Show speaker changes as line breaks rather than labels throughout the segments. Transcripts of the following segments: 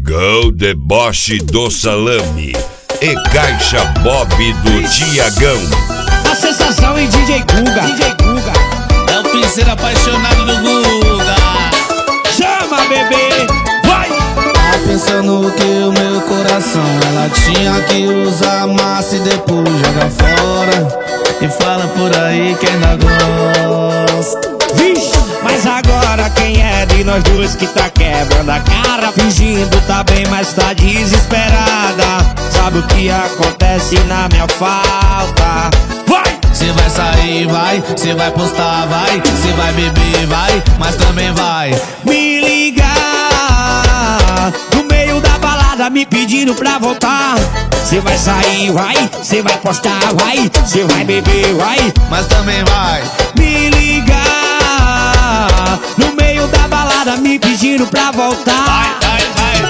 Tiagão, deboche do salame e caixa Bob do Tiagão.
A sensação em DJ Guga.
É o piseiro apaixonado do Guga.
Chama, bebê, vai!
Tá pensando que o meu coração ela tinha que usar massa e depois joga fora. E fala por aí que ainda gosta.
Vixe, mas agora quem é de nós dois que tá quebrando a cara? Fingindo tá bem, mas tá desesperada. Sabe o que acontece na minha falta? Vai!
Cê vai sair, vai, cê vai postar, vai, cê vai beber, vai, mas também vai
Me ligar no meio da balada me pedindo pra voltar. Cê vai sair, vai, cê vai postar, vai, cê vai beber, vai,
mas também vai
me ligar no meio da balada me pedindo pra voltar.
vai,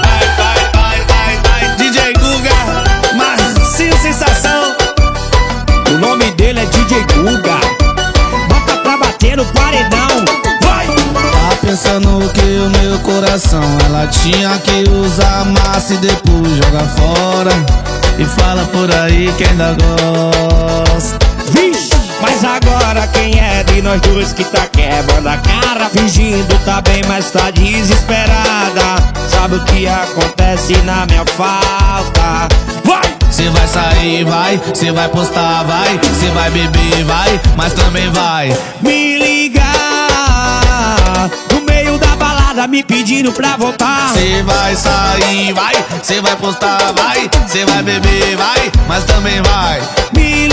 DJ Guga, macio sensação.
O nome dele é DJ Guga. Bota pra bater no paredão. Vai!
Tá pensando que o meu coração ela tinha que usar massa e depois joga fora. E fala por aí que ainda gosta.
Vixe, mas agora quem é de nós dois que tá quebrando a cara? Fingindo tá bem, mas tá desesperada. Sabe o que acontece na minha falta? Vai!
Cê vai sair, vai, cê vai postar, vai, cê vai beber, vai, mas também vai
Me ligar no meio da balada me pedindo pra voltar.
Cê vai sair, vai, cê vai postar, vai, cê vai beber, vai, mas também vai
Me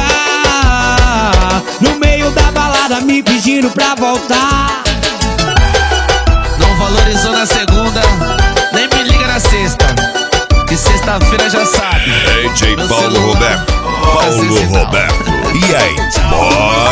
ligar no meio da balada me pedindo pra voltar.
Não valorizou na segunda, nem me liga na sexta, que sexta-feira já sabe.
DJ
Meu
Paulo
celular
Roberto.
tá sem sinal.
E aí, bora?